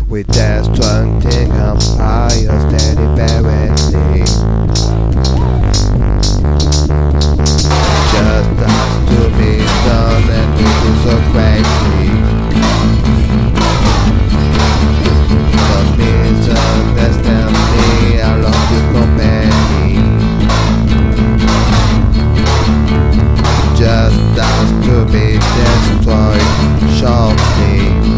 We danced 20 empires deliberately. Just us to be done, and we do so greatly. Don't misunderstand me, I love you completely. Just us to be destroyed shortly.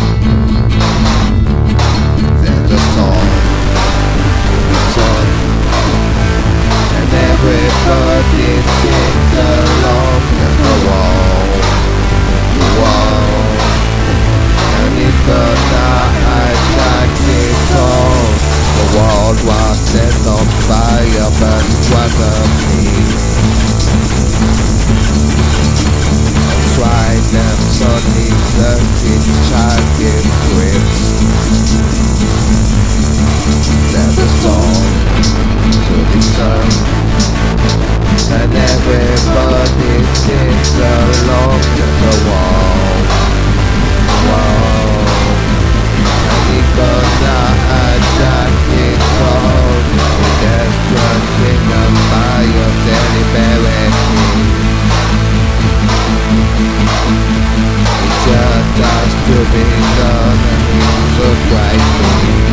Everybody sings along to the wall, and it's gonna hijack it all. The world was set on fire, but it wasn't me. That's why them sunny dirty child gave grips. There's a song to be sung, and everybody sings along to the wall. And he gonna hijack it all. There's something on fire deliberately. It just has to be done, and it's so brightly.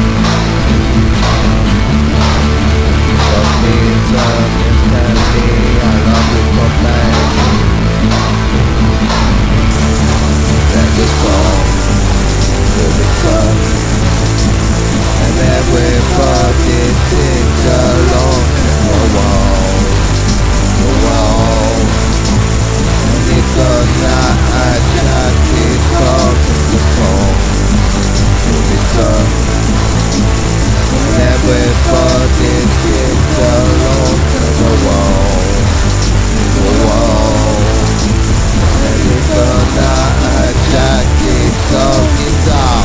And everybody sings along the wall, and it's gonna hijack it all to fall, to be done. And everybody sings along the wall, and it's gonna hijack it all to fall.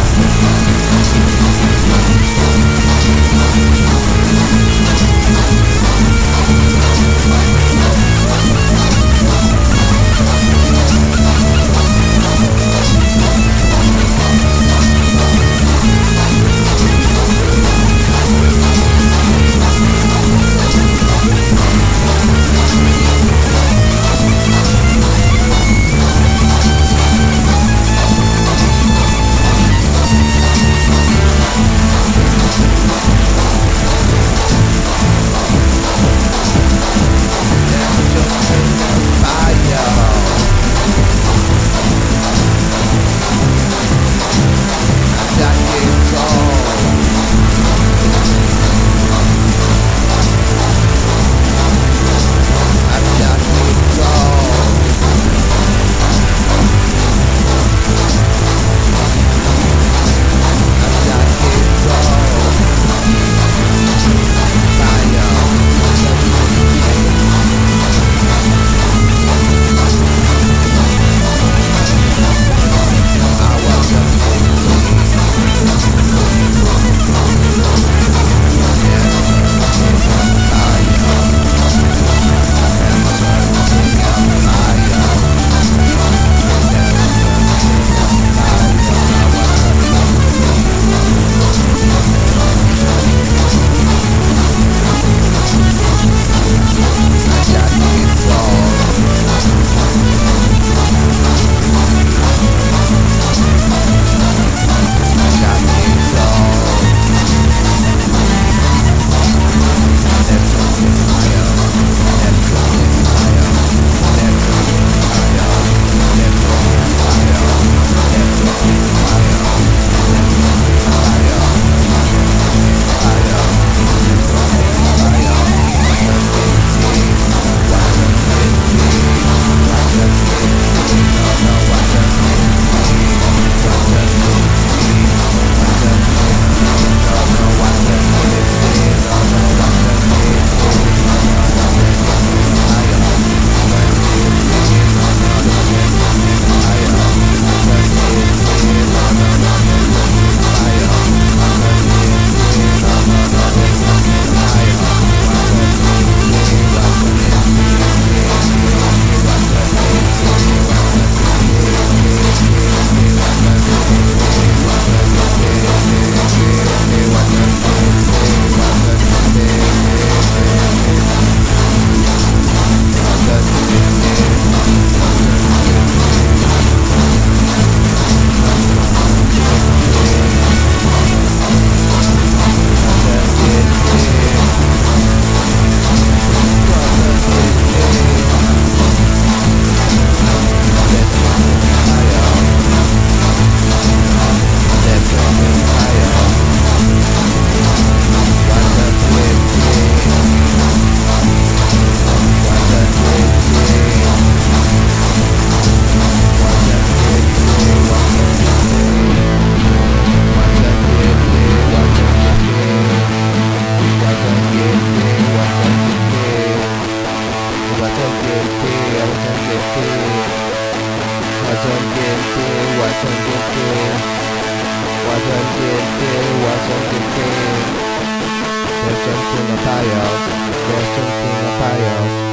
Argentina, Argentina payos, Argentina payos.